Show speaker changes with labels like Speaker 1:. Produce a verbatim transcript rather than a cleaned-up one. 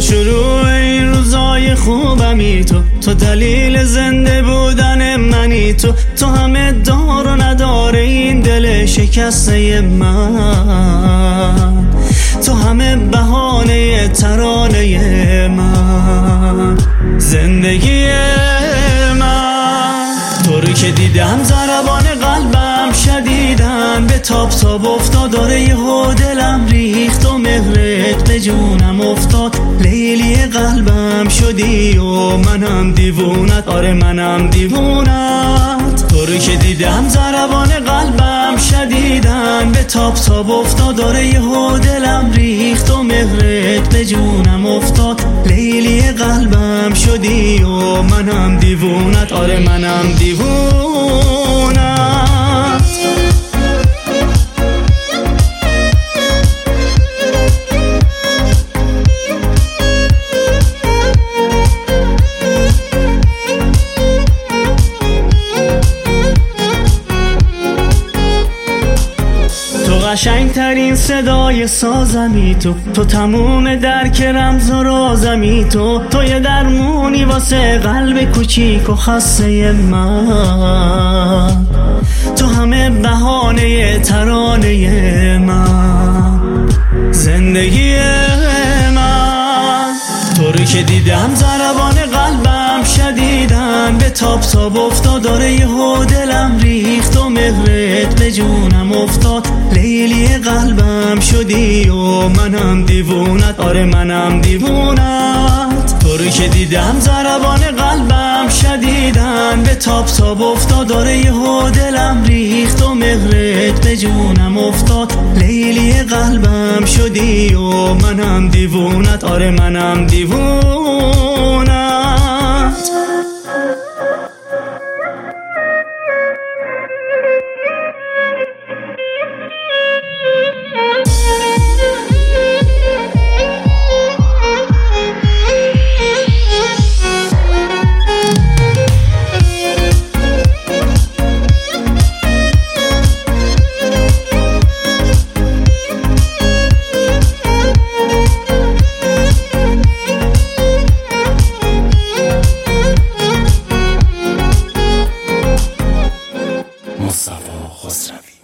Speaker 1: شروع این روزای خوبمی تو، تو دلیل زنده بودن منی تو، تو همه دار و ندار این دل شکسته من، تو همه بهانه ترانه من، زندگی من. تو رو که دیدم ضربان قلبم شدیدن به تاب تاب افتاد، داره یهو دلم ریخت و مهرت به جونم افتاد. لیلی قلبم شدی و منم دیوونت، آره منم دیوونت. تو رو که دیدم ضربان قلبم شدیدن به تاب تاب افتاد، داره یهو دلم ریخت و مهرت به جونم افتاد. لیلی قلبم شدی و منم دیوونت، آره منم دیوونت. قشنگ ترین صدای سازمی تو، تو تموم درک رمز و رازمی تو، تو یه درمونی واسه قلب کوچیک و خسته من، تو همه بهانه ترانه من، زندگی من. تو رو که دیدم ضربان قلبم شدیدن به تاب تاب افتاد، داره یهو دلم ریخت و مهرت به جونم افتاد. لیلی قلبم شدی و منم دیوونت، آره منم دیوونت. تو رو که دیدم ضربان قلبم شدیدن به تاب تاب افتاد، داره یهو دلم ریخت و مهرت به جونم افتاد. لیلی قلبم شدی و منم دیوونت، آره منم دیوونت.
Speaker 2: مصطفی خسروی.